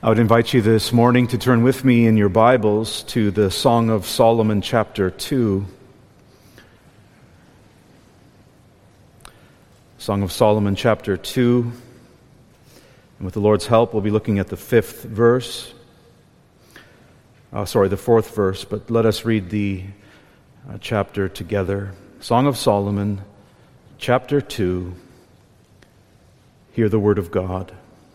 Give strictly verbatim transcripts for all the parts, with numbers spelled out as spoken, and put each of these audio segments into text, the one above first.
I would invite you this morning to turn with me in your Bibles to the Song of Solomon, chapter two. Song of Solomon, chapter two. And with the Lord's help, we'll be looking at the fifth verse. Oh, sorry, the fourth verse, but let us read the uh, chapter together. Song of Solomon, chapter two. Hear the word of God.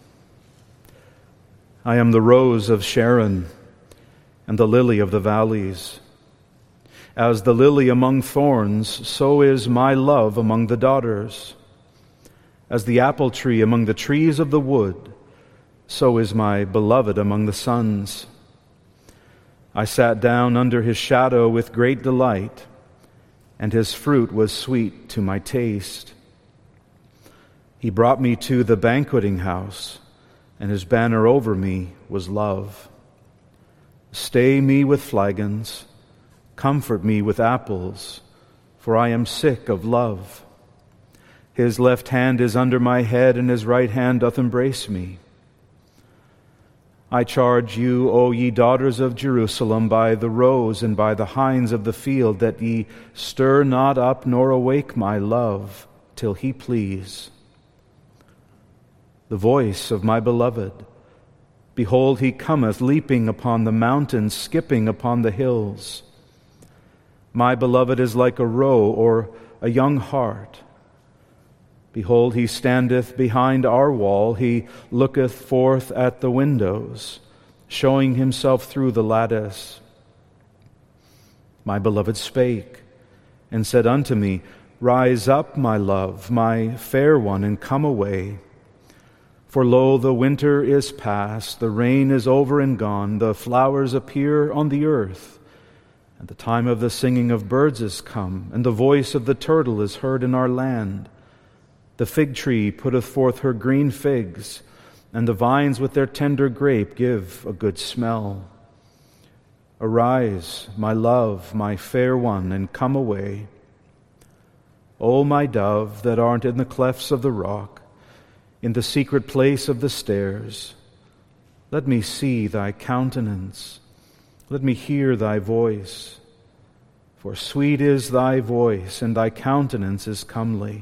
I am the rose of Sharon and the lily of the valleys. As the lily among thorns, so is my love among the daughters. As the apple tree among the trees of the wood, so is my beloved among the sons. I sat down under his shadow with great delight, and his fruit was sweet to my taste. He brought me to the banqueting house, and his banner over me was love. Stay me with flagons, comfort me with apples, for I am sick of love. His left hand is under my head, and his right hand doth embrace me. I charge you, O ye daughters of Jerusalem, by the roes and by the hinds of the field, that ye stir not up nor awake my love, till he please. The voice of my beloved, behold, he cometh, leaping upon the mountains, skipping upon the hills. My beloved is like a roe or a young hart. Behold, he standeth behind our wall, he looketh forth at the windows, showing himself through the lattice. My beloved spake, and said unto me, Rise up, my love, my fair one, and come away. For lo, the winter is past, the rain is over and gone, the flowers appear on the earth, and the time of the singing of birds is come, and the voice of the turtle is heard in our land. The fig tree putteth forth her green figs, and the vines with their tender grape give a good smell. Arise, my love, my fair one, and come away. O my dove, that art in the clefts of the rock, in the secret place of the stairs, let me see thy countenance, let me hear thy voice. For sweet is thy voice, and thy countenance is comely.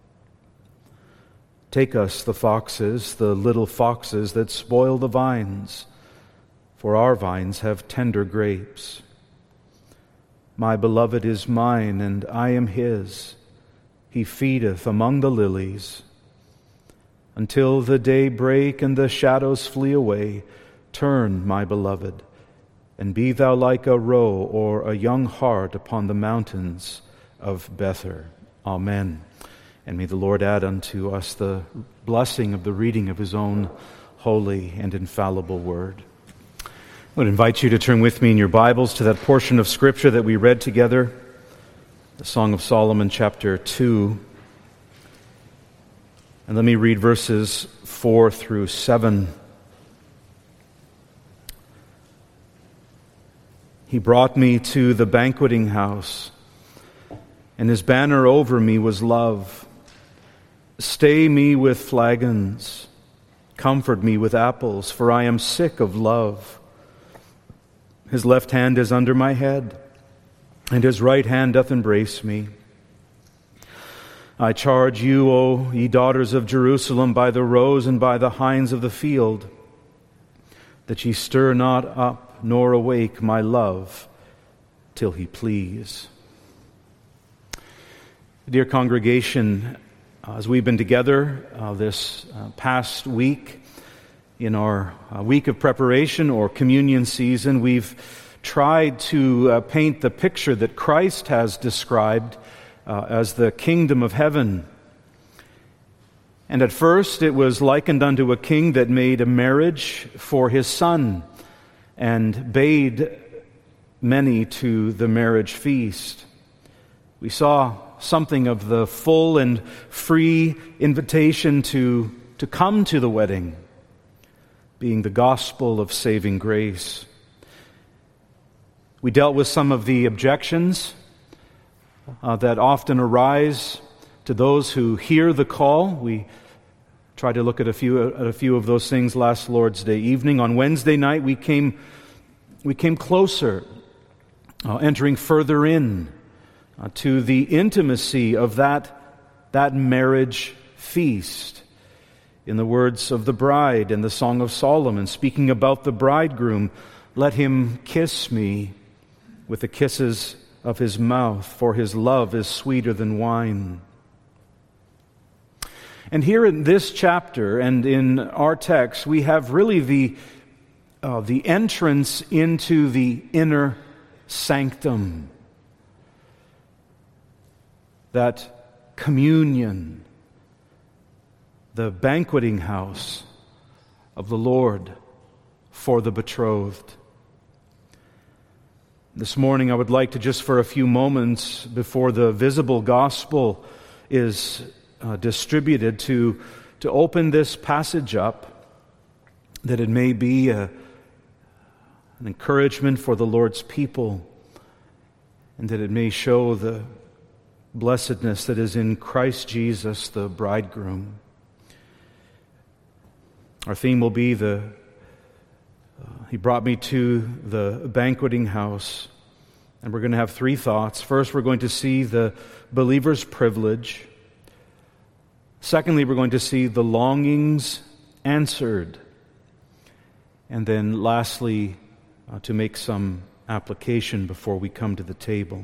Take us the foxes, the little foxes that spoil the vines, for our vines have tender grapes. My beloved is mine, and I am his. He feedeth among the lilies. Until the day break and the shadows flee away, turn, my beloved, and be thou like a roe or a young hart upon the mountains of Bether. Amen. And may the Lord add unto us the blessing of the reading of his own holy and infallible word. I would invite you to turn with me in your Bibles to that portion of Scripture that we read together, the Song of Solomon, chapter two. And let me read verses four through seven. He brought me to the banqueting house, and his banner over me was love. Stay me with flagons, comfort me with apples, for I am sick of love. His left hand is under my head, and his right hand doth embrace me. I charge you, O ye daughters of Jerusalem, by the roes and by the hinds of the field, that ye stir not up nor awake my love till he please. Dear congregation, as we've been together uh, this uh, past week in our uh, week of preparation or communion season, we've tried to uh, paint the picture that Christ has described Uh, as the kingdom of heaven. And at first it was likened unto a king that made a marriage for his son and bade many to the marriage feast. We saw something of the full and free invitation to, to come to the wedding, being the gospel of saving grace. We dealt with some of the objections uh, that often arise to those who hear the call. We Tried to look at a few at a few of those things last Lord's Day evening. On Wednesday night, we came we came closer, uh, entering further in uh, to the intimacy of that that marriage feast. In the words of the bride in the Song of Solomon, speaking about the bridegroom, "Let him kiss me with the kisses of his mouth, for his love is sweeter than wine." And here in this chapter and in our text, we have really the, uh, the entrance into the inner sanctum. That communion, the banqueting house of the Lord for the betrothed. This morning I would like to just for a few moments before the visible gospel is uh, distributed to, to open this passage up, that it may be a, an encouragement for the Lord's people, and that it may show the blessedness that is in Christ Jesus, the bridegroom. Our theme will be the uh, He brought me to the banqueting house. And we're going to have three thoughts. First, we're going to see the believer's privilege. Secondly, we're going to see the longings answered. And then lastly, uh, to make some application before we come to the table.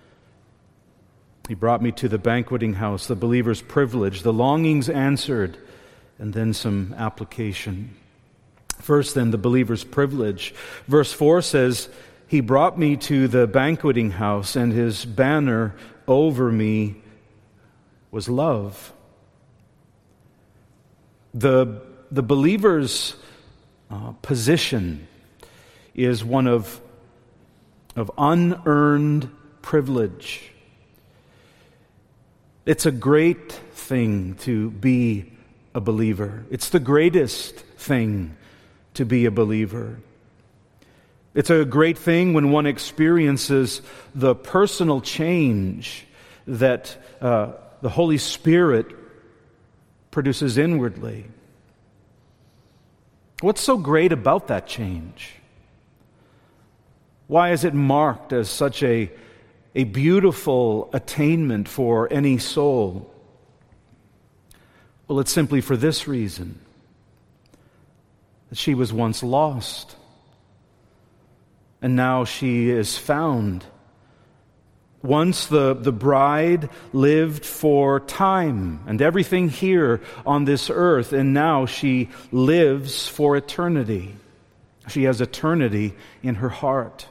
He brought me to the banqueting house, the believer's privilege, the longings answered, and then some application. First, then, the believer's privilege. Verse four says, "He brought me to the banqueting house, and his banner over me was love." The, the believer's uh, position is one of, of unearned privilege. It's a great thing to be a believer. It's the greatest thing to be a believer. It's a great thing when one experiences the personal change that uh, the Holy Spirit produces inwardly. What's so great about that change? Why is it marked as such a, a beautiful attainment for any soul? Well, it's simply for this reason: that she was once lost, and now she is found. Once the, the bride lived for time and everything here on this earth, and now she lives for eternity. She has eternity in her heart.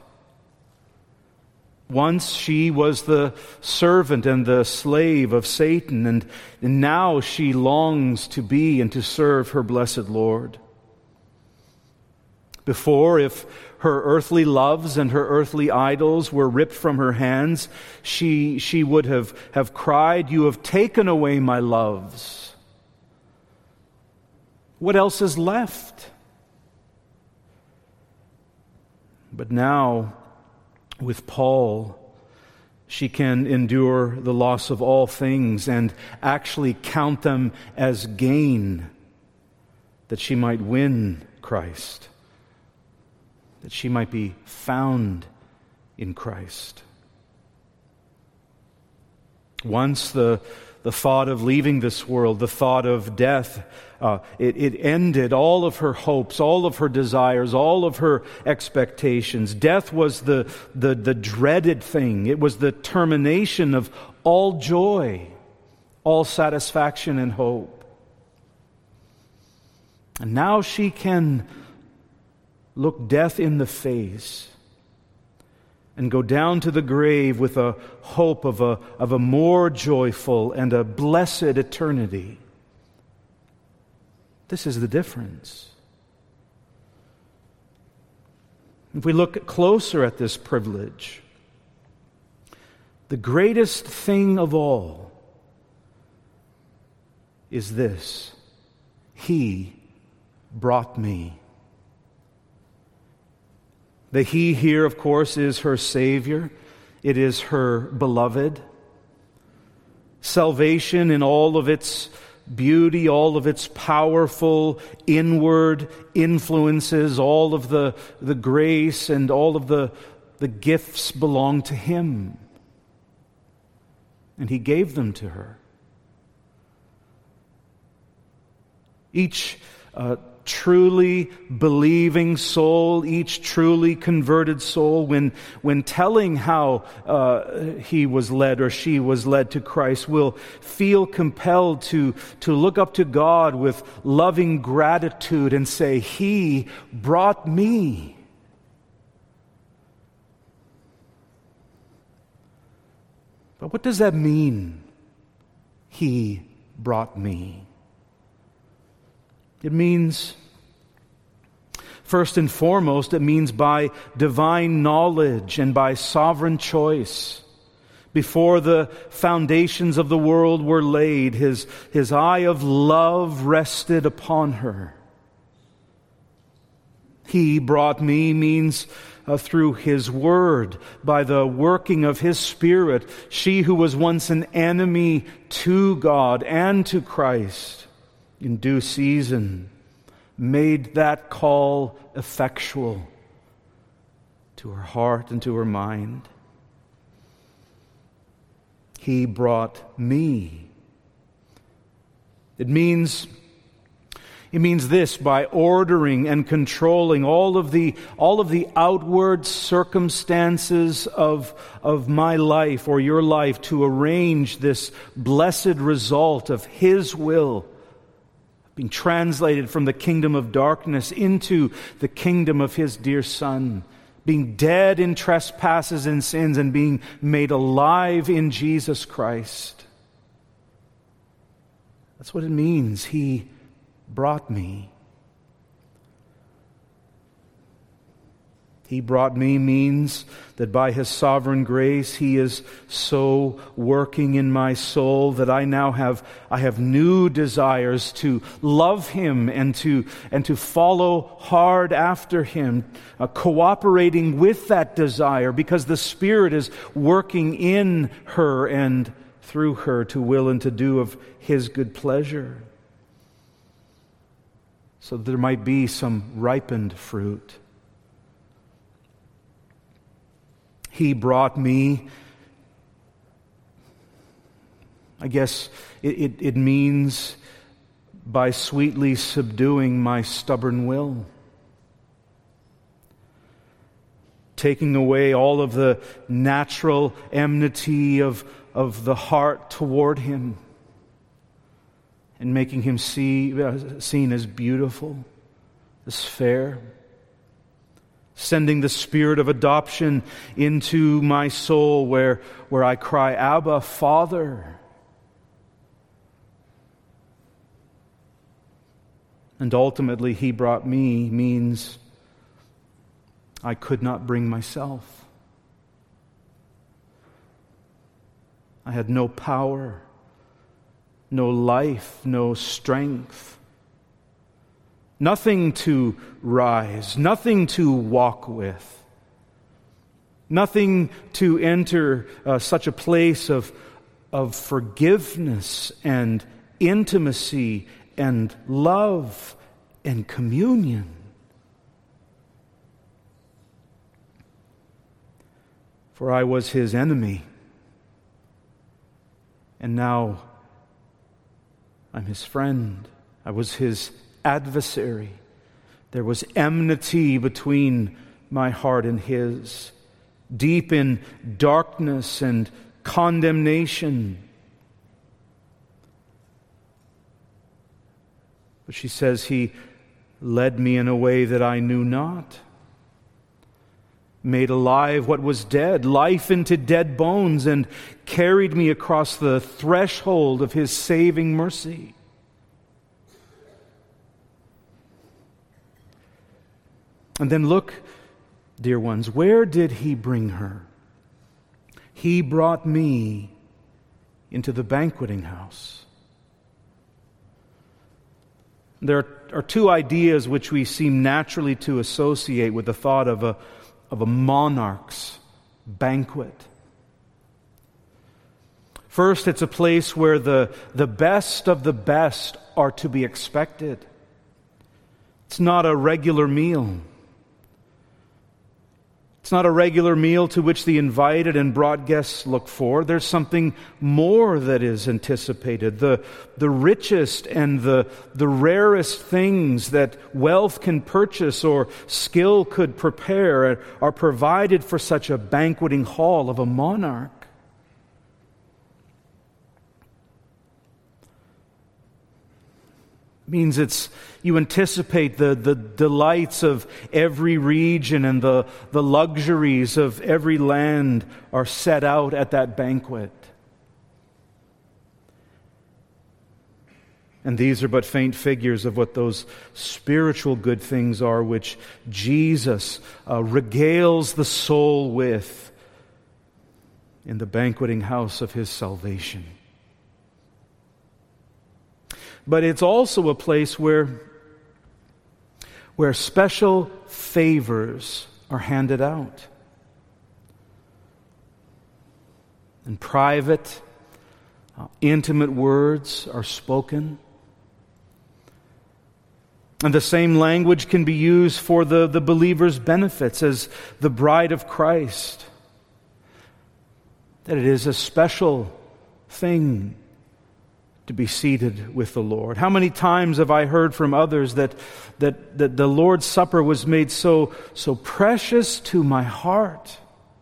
Once she was the servant and the slave of Satan, and, and now she longs to be and to serve her blessed Lord. Before, if her earthly loves and her earthly idols were ripped from her hands, she, she would have, have cried, "You have taken away my loves. What else is left?" But now, with Paul, she can endure the loss of all things and actually count them as gain, that she might win Christ, that she might be found in Christ. Once the, the thought of leaving this world, the thought of death, uh, it, it ended all of her hopes, all of her desires, all of her expectations. Death was the, the, the dreaded thing. It was the termination of all joy, all satisfaction and hope. And now she can look death in the face and go down to the grave with a hope of a, of a more joyful and a blessed eternity. This is the difference. If we look closer at this privilege, the greatest thing of all is this: He brought me. The He here, of course, is her Savior. It is her beloved. Salvation in all of its beauty, all of its powerful inward influences, all of the, the grace and all of the, the gifts belong to Him. And He gave them to her. Each uh, truly believing soul, each truly converted soul, when when telling how uh, he was led or she was led to Christ, will feel compelled to, to look up to God with loving gratitude and say, He brought me. But what does that mean? He brought me. It means, first and foremost, it means by divine knowledge and by sovereign choice. Before the foundations of the world were laid, His, his eye of love rested upon her. He brought me means uh, through His Word, by the working of His Spirit, she who was once an enemy to God and to Christ, in due season, made that call effectual to her heart and to her mind. He brought me. It means, it means this: by ordering and controlling all of the all of the outward circumstances of, of my life or your life, to arrange this blessed result of His will, being translated from the kingdom of darkness into the kingdom of His dear Son, being dead in trespasses and sins and being made alive in Jesus Christ. That's what it means. He brought me. He brought me means that by His sovereign grace, He is so working in my soul that I now have I have new desires to love Him and to and to follow hard after Him, uh, cooperating with that desire, because the Spirit is working in her and through her to will and to do of His good pleasure, so that there might be some ripened fruit. He brought me. I guess it, it, it means by sweetly subduing my stubborn will, taking away all of the natural enmity of, of the heart toward Him, and making Him see, uh, seen as beautiful, as fair. Sending the Spirit of adoption into my soul where, where I cry, Abba, Father. And ultimately, He brought me means I could not bring myself. I had no power, no life, no strength. Nothing to rise, nothing to walk with, nothing to enter uh, such a place of, of forgiveness and intimacy and love and communion. For I was His enemy, and now I'm His friend. I was His adversary. There was enmity between my heart and His, deep in darkness and condemnation. But she says, He led me in a way that I knew not, made alive what was dead, life into dead bones, and carried me across the threshold of His saving mercy. And then look, dear ones, where did He bring her? He brought me into the banqueting house. There are two ideas which we seem naturally to associate with the thought of a, of a monarch's banquet. First, it's a place where the, the best of the best are to be expected. It's not a regular meal. It's not a regular meal to which the invited and brought guests look for. There's something more that is anticipated. The, the richest and the, the rarest things that wealth can purchase or skill could prepare are provided for such a banqueting hall of a monarch. Means it's you anticipate the, the delights of every region, and the, the luxuries of every land are set out at that banquet. And these are but faint figures of what those spiritual good things are which Jesus uh, regales the soul with in the banqueting house of His salvation. But it's also a place where, where special favors are handed out. And private, uh, intimate words are spoken. And the same language can be used for the, the believer's benefits as the bride of Christ. That it is a special thing to be seated with the Lord. How many times have I heard from others that, that, that the Lord's Supper was made so, so precious to my heart,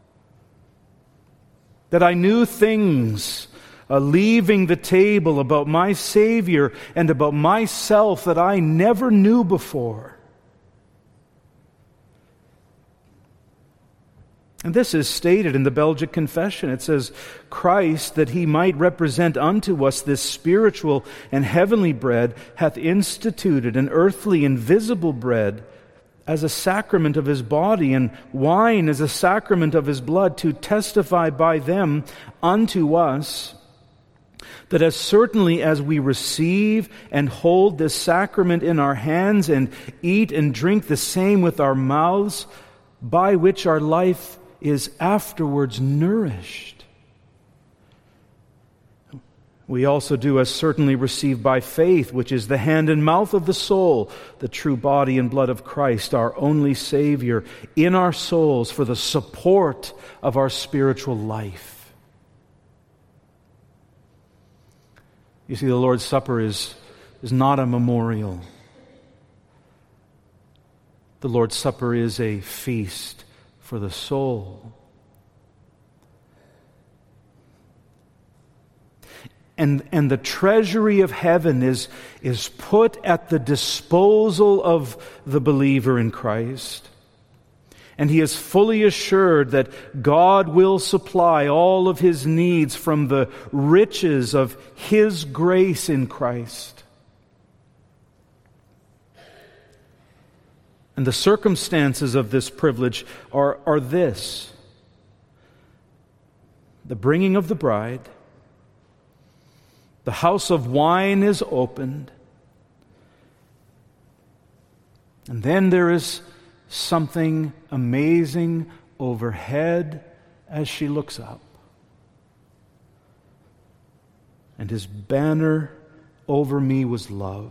that I knew things uh, leaving the table about my Savior and about myself that I never knew before. And this is stated in the Belgic Confession. It says, Christ, that He might represent unto us this spiritual and heavenly bread, hath instituted an earthly and visible bread as a sacrament of His body, and wine as a sacrament of His blood, to testify by them unto us that as certainly as we receive and hold this sacrament in our hands and eat and drink the same with our mouths, by which our life is afterwards nourished, we also do as certainly receive by faith, which is the hand and mouth of the soul, the true body and blood of Christ, our only Savior, in our souls for the support of our spiritual life. You see, the Lord's Supper is, is not a memorial. The Lord's Supper is a feast for the soul. And, and the treasury of heaven is, is put at the disposal of the believer in Christ. And he is fully assured that God will supply all of his needs from the riches of His grace in Christ. And the circumstances of this privilege are, are this: the bringing of the bride, the house of wine is opened, and then there is something amazing overhead as she looks up. And His banner over me was love.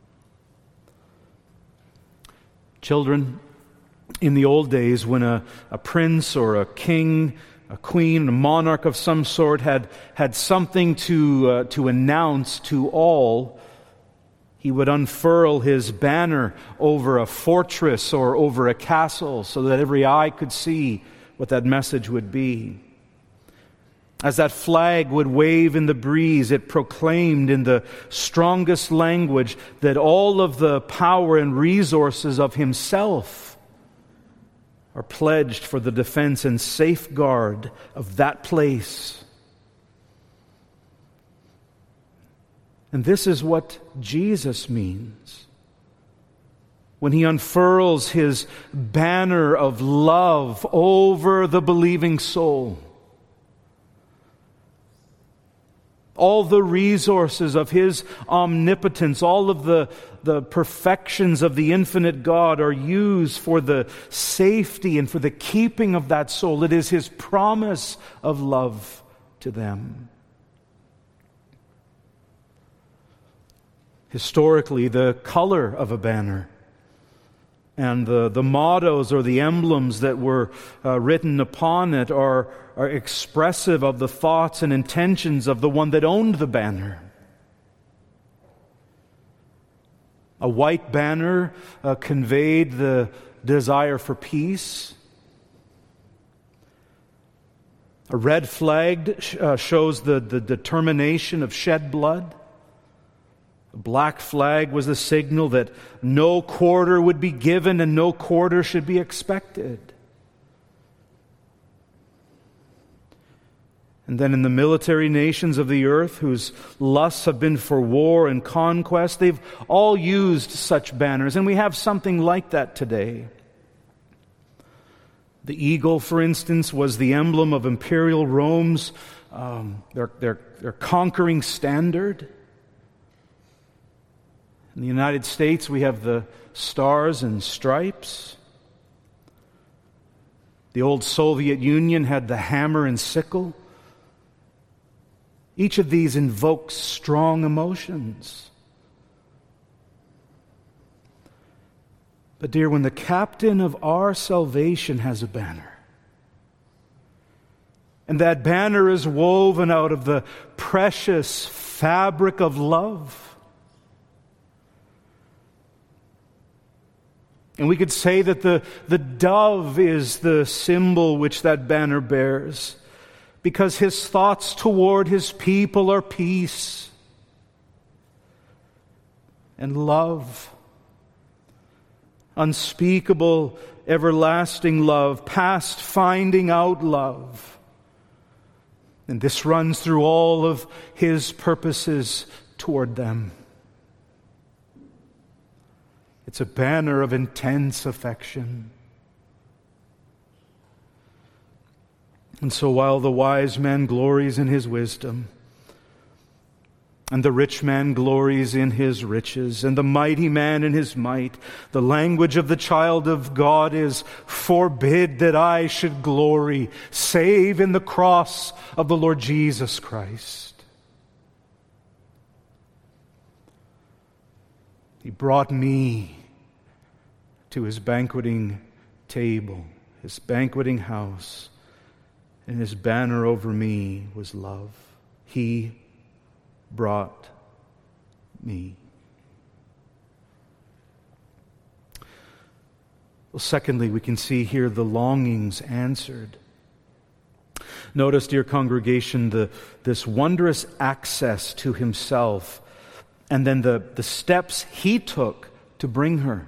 Children, in the old days when a, a prince or a king, a queen, a monarch of some sort had, had something to, uh, to announce to all, he would unfurl his banner over a fortress or over a castle so that every eye could see what that message would be. As that flag would wave in the breeze, it proclaimed in the strongest language that all of the power and resources of himself are pledged for the defense and safeguard of that place. And this is what Jesus means when He unfurls His banner of love over the believing soul. All the resources of His omnipotence, all of the, the perfections of the infinite God are used for the safety and for the keeping of that soul. It is His promise of love to them. Historically, the color of a banner and the, the mottos or the emblems that were uh, written upon it are, are expressive of the thoughts and intentions of the one that owned the banner. A white banner uh, conveyed the desire for peace. A red flag uh, shows the, the determination of shed blood. A black flag was the signal that no quarter would be given and no quarter should be expected. And then in the military nations of the earth, whose lusts have been for war and conquest, they've all used such banners, and we have something like that today. The eagle, for instance, was the emblem of imperial Rome's um, their, their, their conquering standard. In the United States, we have the stars and stripes. The old Soviet Union had the hammer and sickle. Each of these invokes strong emotions. But dear, when the captain of our salvation has a banner, and that banner is woven out of the precious fabric of love, and we could say that the, the dove is the symbol which that banner bears, because his thoughts toward his people are peace and love, unspeakable, everlasting love, past finding out love. And this runs through all of his purposes toward them. It's a banner of intense affection. And so while the wise man glories in his wisdom, and the rich man glories in his riches, and the mighty man in his might, the language of the child of God is, forbid that I should glory, save in the cross of the Lord Jesus Christ. He brought me to his banqueting table, his banqueting house, and his banner over me was love. He brought me. Well, secondly, we can see here the longings answered. Notice, dear congregation, the, this wondrous access to himself, and then the, the steps he took to bring her.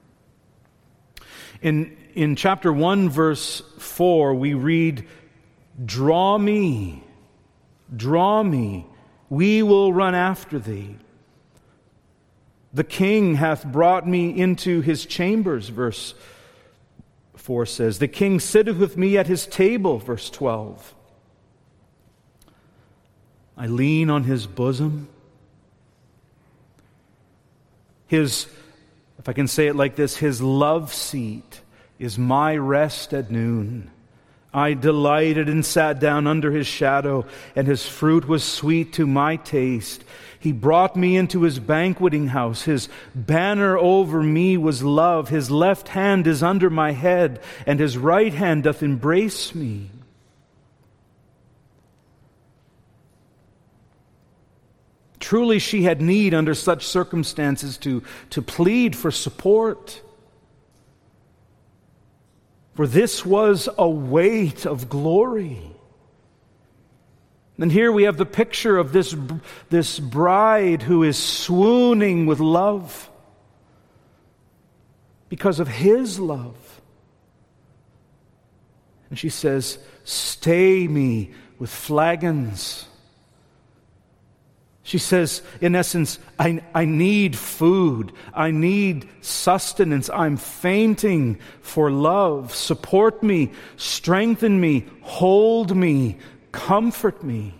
In, in chapter one, verse four, we read, "Draw me, draw me, we will run after thee. The king hath brought me into his chambers," verse four says. "The king sitteth with me at his table," verse twelve. "I lean on his bosom." His, if I can say it like this, his love seat is my rest at noon. I delighted and sat down under his shadow, and his fruit was sweet to my taste. He brought me into his banqueting house. His banner over me was love. His left hand is under my head, and his right hand doth embrace me. Truly she had need under such circumstances to, to plead for support. For this was a weight of glory. And here we have the picture of this, this bride who is swooning with love because of his love. And she says, "Stay me with flagons." She says, in essence, I, I need food. I need sustenance. I'm fainting for love. Support me. Strengthen me. Hold me. Comfort me.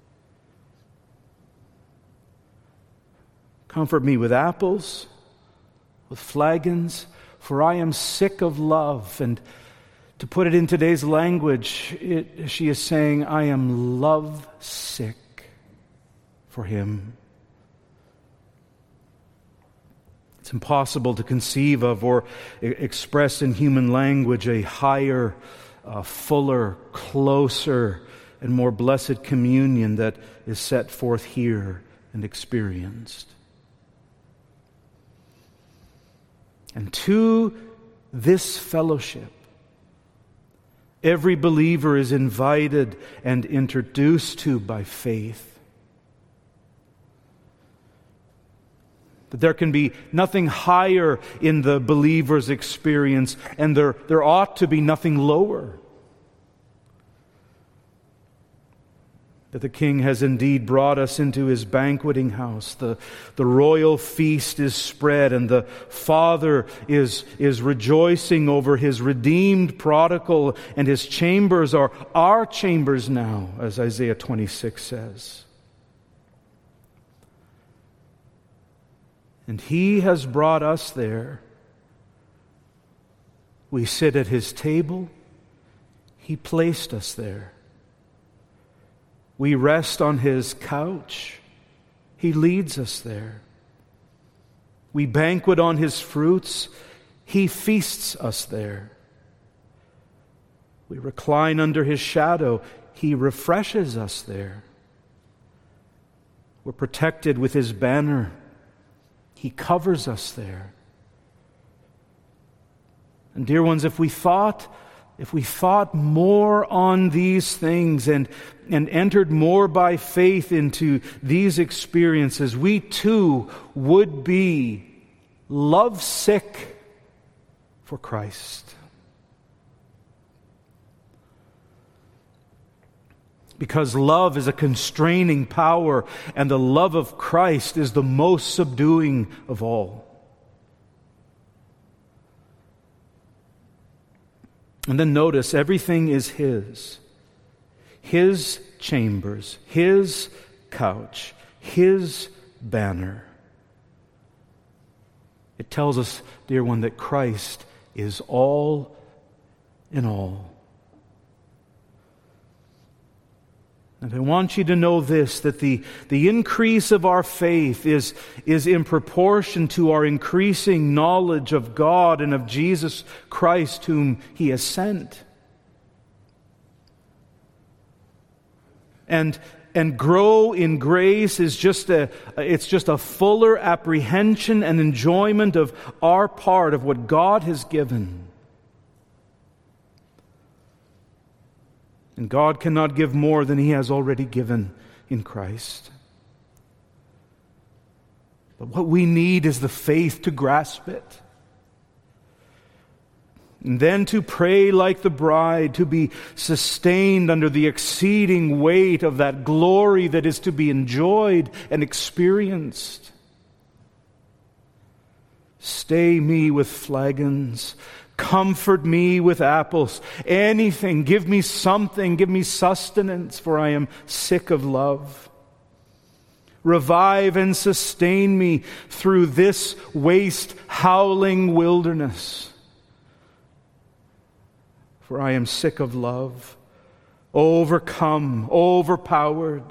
Comfort me with apples, with flagons, for I am sick of love. And to put it in today's language, it, she is saying, I am love sick for him. It's impossible to conceive of or express in human language a higher, uh, fuller, closer, and more blessed communion that is set forth here and experienced. And to this fellowship, every believer is invited and introduced to by faith. That there can be nothing higher in the believer's experience, and there, there ought to be nothing lower. That the King has indeed brought us into His banqueting house. The, the royal feast is spread, and the Father is, is rejoicing over His redeemed prodigal, and His chambers are our chambers now, as Isaiah twenty-six says. And He has brought us there. We sit at His table. He placed us there. We rest on His couch. He leads us there. We banquet on His fruits. He feasts us there. We recline under His shadow. He refreshes us there. We're protected with His banner. He covers us there. And dear ones, if we thought, if we thought more on these things and, and entered more by faith into these experiences, we too would be lovesick for Christ. Because love is a constraining power, and the love of Christ is the most subduing of all. And then notice, everything is His. His chambers, His couch, His banner. It tells us, dear one, that Christ is all in all. And I want you to know this, that the, the increase of our faith is, is in proportion to our increasing knowledge of God and of Jesus Christ whom He has sent. And, and grow in grace is just a, it's just a fuller apprehension and enjoyment of our part of what God has given. And God cannot give more than He has already given in Christ. But what we need is the faith to grasp it. And then to pray like the bride, to be sustained under the exceeding weight of that glory that is to be enjoyed and experienced. Stay me with flagons. Comfort me with apples. Anything. Give me something. Give me sustenance, for I am sick of love. Revive and sustain me through this waste, howling wilderness, for I am sick of love. Overcome, overpowered.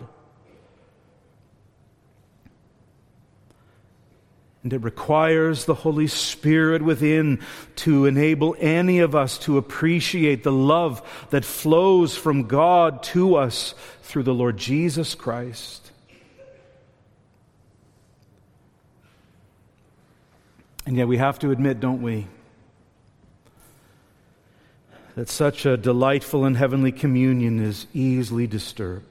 And it requires the Holy Spirit within to enable any of us to appreciate the love that flows from God to us through the Lord Jesus Christ. And yet we have to admit, don't we, that such a delightful and heavenly communion is easily disturbed.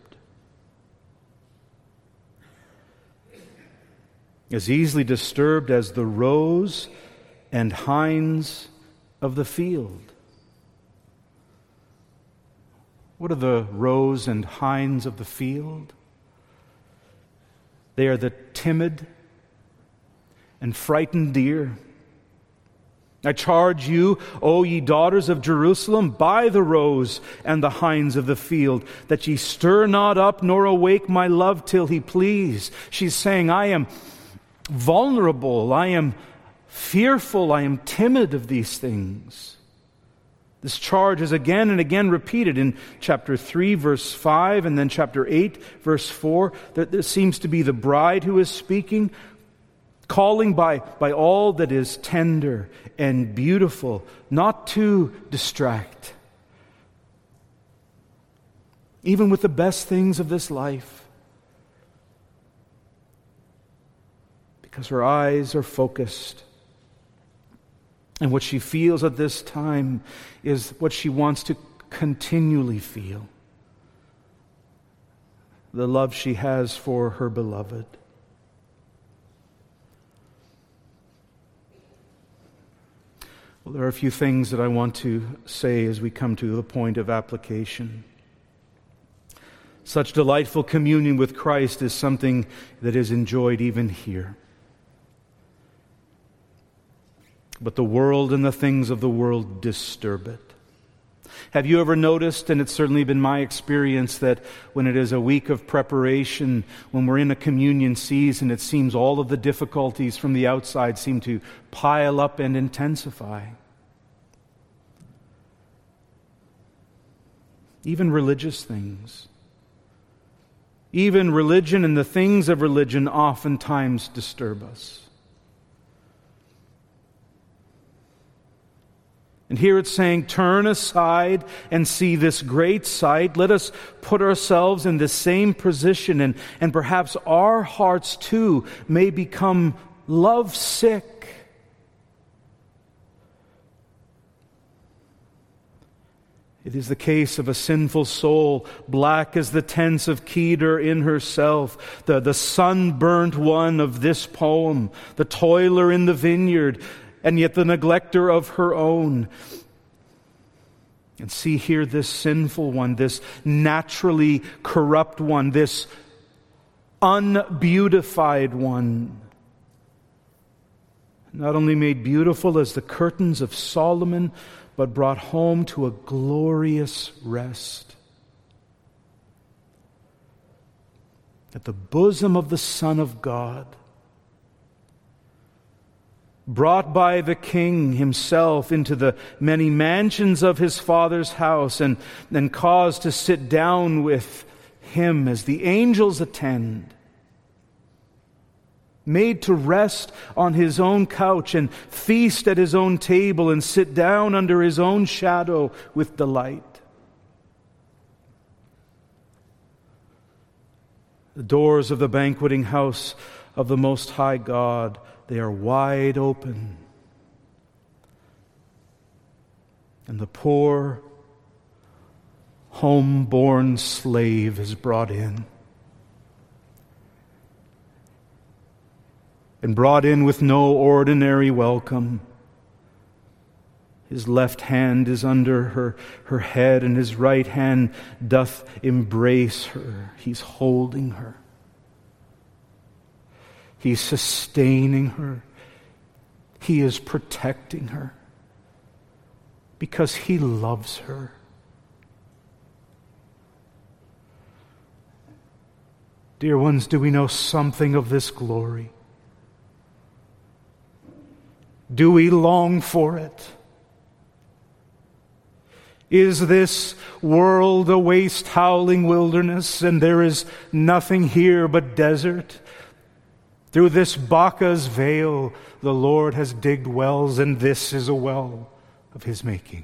As easily disturbed as the roes and hinds of the field. What are the roes and hinds of the field? They are the timid and frightened deer. I charge you, O ye daughters of Jerusalem, by the roes and the hinds of the field, that ye stir not up nor awake my love till He please. She's saying, I am vulnerable, I am fearful, I am timid of these things. This charge is again and again repeated in chapter three, verse five, and then chapter eight, verse four. That there seems to be the bride who is speaking. calling by, by all that is tender and beautiful, not to distract, even with the best things of this life, because her eyes are focused. And what she feels at this time is what she wants to continually feel: the love she has for her beloved. Well, there are a few things that I want to say as we come to the point of application. Such delightful communion with Christ is something that is enjoyed even here. But the world and the things of the world disturb it. Have you ever noticed, and it's certainly been my experience, that when it is a week of preparation, when we're in a communion season, it seems all of the difficulties from the outside seem to pile up and intensify. Even religious things. Even religion and the things of religion oftentimes disturb us. And here it's saying, turn aside and see this great sight. Let us put ourselves in the same position, and, and perhaps our hearts too may become lovesick. It is the case of a sinful soul, black as the tents of Kedar in herself, the, the sunburnt one of this poem, the toiler in the vineyard, and yet the neglecter of her own. And see here this sinful one, this naturally corrupt one, this unbeautified one, not only made beautiful as the curtains of Solomon, but brought home to a glorious rest at the bosom of the Son of God, brought by the King himself into the many mansions of his Father's house, and then caused to sit down with him as the angels attend, made to rest on his own couch and feast at his own table and sit down under his own shadow with delight. The doors of the banqueting house of the Most High God, they are wide open. And the poor, home-born slave is brought in. And brought in with no ordinary welcome. His left hand is under her, her head, and his right hand doth embrace her. He's holding her. He's sustaining her. He is protecting her because He loves her. Dear ones, do we know something of this glory? Do we long for it? Is this world a waste, howling wilderness, and there is nothing here but desert? Through this Baca's veil, the Lord has digged wells, and this is a well of His making.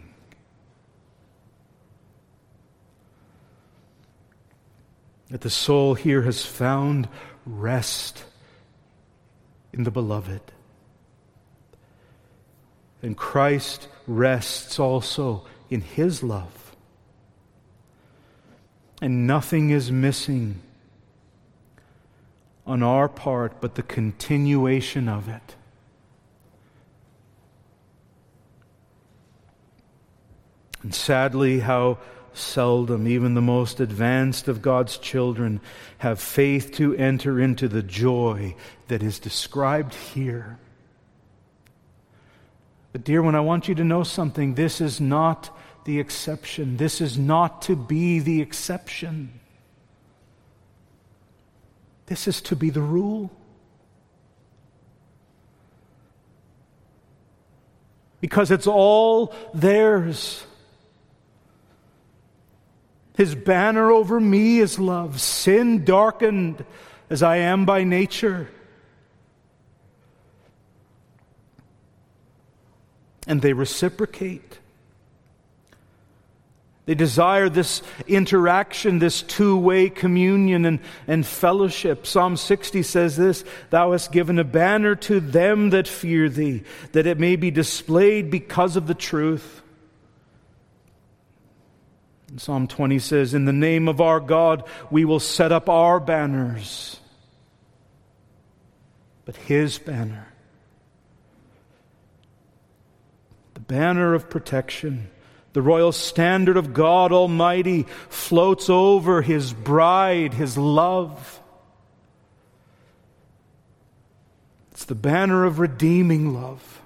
That the soul here has found rest in the Beloved. And Christ rests also in His love. And nothing is missing on our part but the continuation of it. And sadly, how seldom even the most advanced of God's children have faith to enter into the joy that is described here. But dear one, I want you to know something. This is not the exception. This is not to be the exception. This is to be the rule. Because it's all theirs. His banner over me is love, sin darkened as I am by nature. and they reciprocate. They desire this interaction, this two-way communion and, and fellowship. Psalm sixty says this, "Thou hast given a banner to them that fear Thee, that it may be displayed because of the truth." And Psalm twenty says, "In the name of our God we will set up our banners." But His banner, the banner of protection, the royal standard of God Almighty, floats over His bride, His love. It's the banner of redeeming love.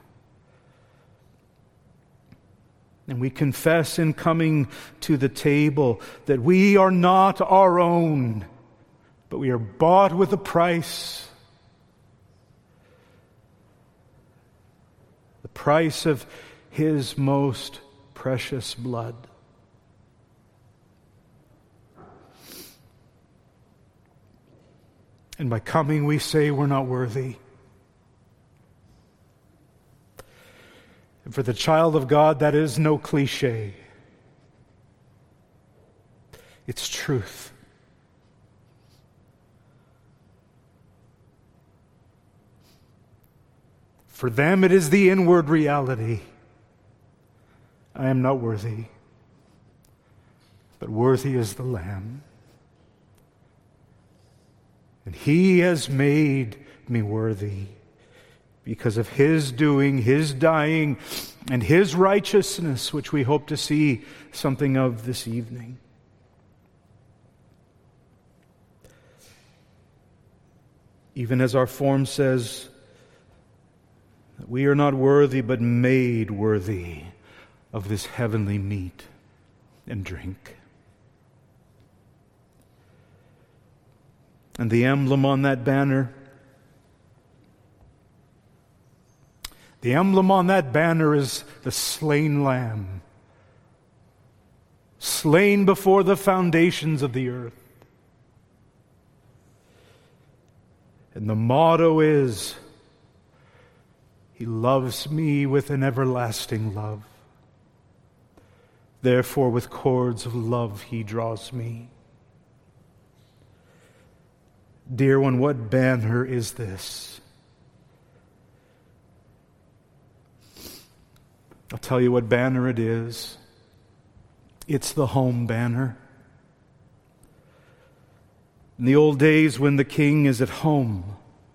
And we confess in coming to the table that we are not our own, but we are bought with a price. The price of His most precious blood. And by coming we say we're not worthy. And for the child of God, that is no cliche. It's truth. For them it is the inward reality. I am not worthy, but worthy is the Lamb. And He has made me worthy because of His doing, His dying, and His righteousness, which we hope to see something of this evening. Even as our form says, that we are not worthy, but made worthy of this heavenly meat and drink. And the emblem on that banner, the emblem on that banner is the slain Lamb, slain before the foundations of the earth. And the motto is, He loves me with an everlasting love. Therefore, with cords of love He draws me. Dear one, what banner is this? I'll tell you what banner it is. It's the home banner. In the old days when the king is at home,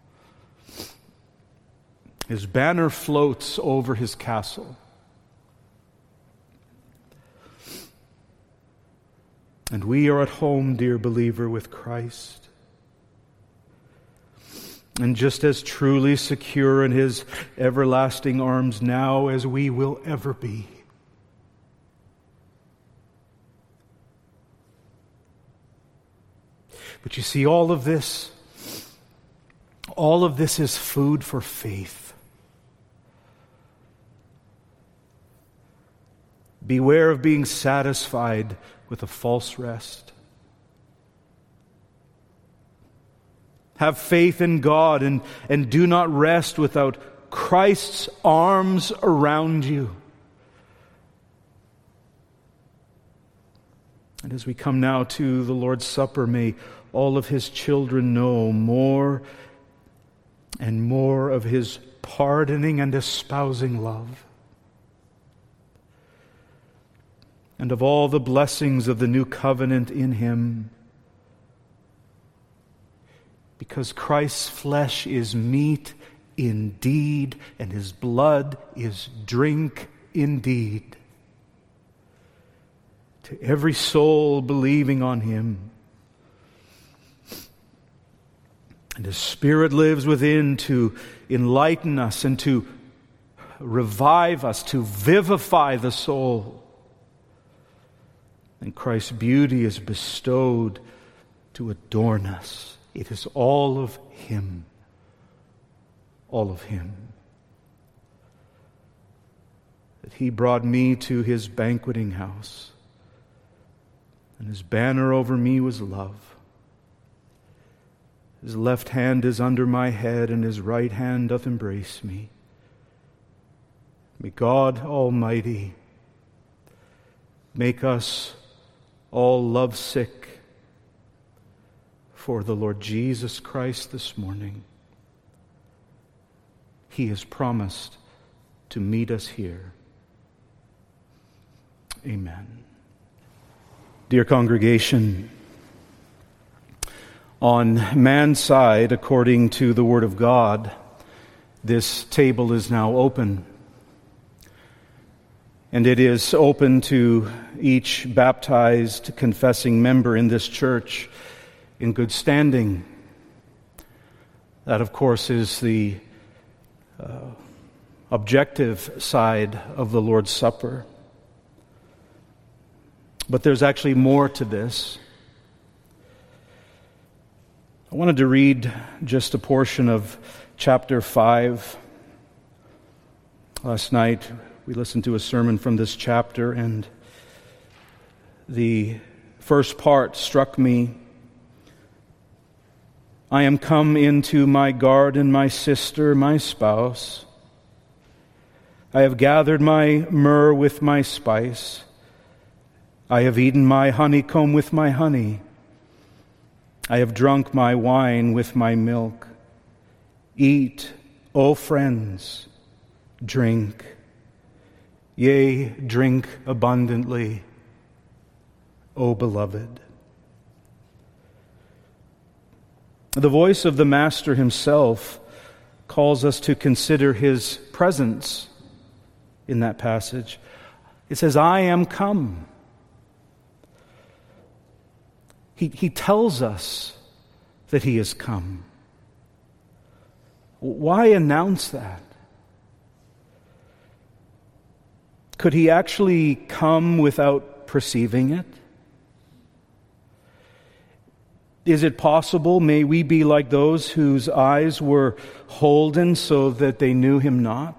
his banner floats over his castle. And we are at home, dear believer, with Christ. And just as truly secure in His everlasting arms now as we will ever be. But you see, all of this, all of this is food for faith. Beware of being satisfied with a false rest. Have faith in God and, and do not rest without Christ's arms around you. And as we come now to the Lord's Supper, may all of His children know more and more of His pardoning and espousing love, and of all the blessings of the new covenant in Him. Because Christ's flesh is meat indeed, and His blood is drink indeed. To every soul believing on Him. And His Spirit lives within to enlighten us and to revive us, to vivify the soul. And Christ's beauty is bestowed to adorn us. It is all of Him. All of Him. That He brought me to His banqueting house. And His banner over me was love. His left hand is under my head, and His right hand doth embrace me. May God Almighty make us all lovesick for the Lord Jesus Christ this morning. He has promised to meet us here. Amen. Dear congregation, on man's side, according to the Word of God, this table is now open. And it is open to each baptized, confessing member in this church in good standing. That, of course, is the uh, objective side of the Lord's Supper. But there's actually more to this. I wanted to read just a portion of chapter five. Last night we listened to a sermon from this chapter, and the first part struck me. I am come into my garden, my sister, my spouse. I have gathered my myrrh with my spice. I have eaten my honeycomb with my honey. I have drunk my wine with my milk. Eat, O friends, drink. Yea, drink abundantly, O beloved. The voice of the Master himself calls us to consider his presence in that passage. It says, I am come. He, he tells us that he has come. Why announce that? Could he actually come without perceiving it? Is it possible, may we be like those whose eyes were holden so that they knew him not?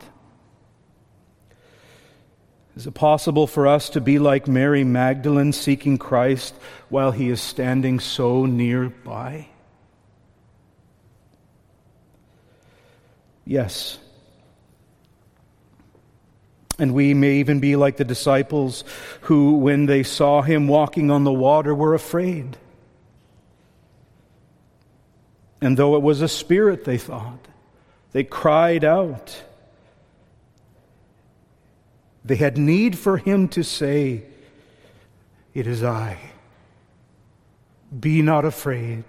Is it possible for us to be like Mary Magdalene seeking Christ while he is standing so nearby? Yes. And we may even be like the disciples who, when they saw him walking on the water, were afraid. And though it was a spirit, they thought, they cried out. They had need for him to say, it is I. Be not afraid.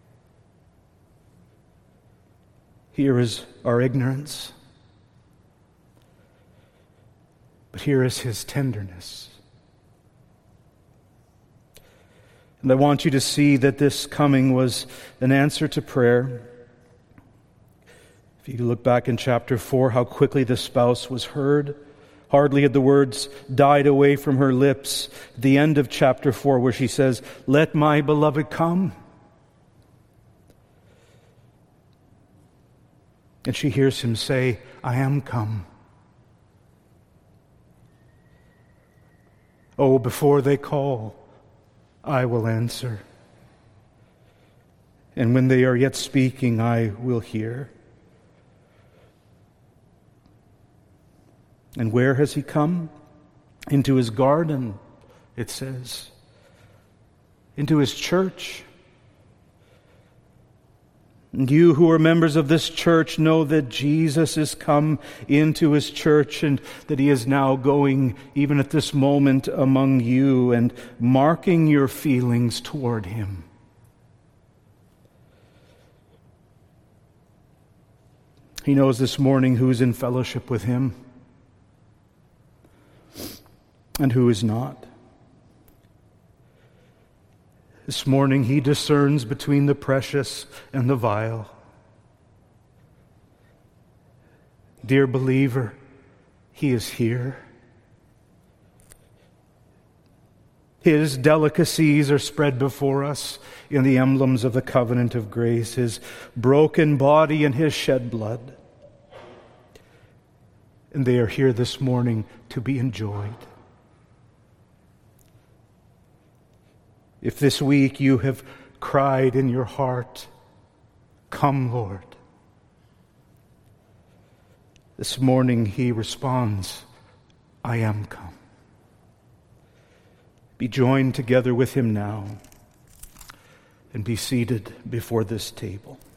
Here is our ignorance. But here is his tenderness. And I want you to see that this coming was an answer to prayer. If you look back in chapter four, how quickly the spouse was heard. Hardly had the words died away from her lips. At the end of chapter four, where she says, let my beloved come. And she hears him say, I am come. Oh, before they call, I will answer. And when they are yet speaking, I will hear. And where has he come? Into his garden, it says. Into his church. And you who are members of this church know that Jesus is come into his church and that he is now going, even at this moment, among you and marking your feelings toward him. He knows this morning who's in fellowship with him and who is not. This morning he discerns between the precious and the vile. Dear believer, he is here. His delicacies are spread before us in the emblems of the covenant of grace, his broken body and his shed blood. And they are here this morning to be enjoyed. If this week you have cried in your heart, come, Lord. This morning he responds, I am come. Be joined together with him now and be seated before this table.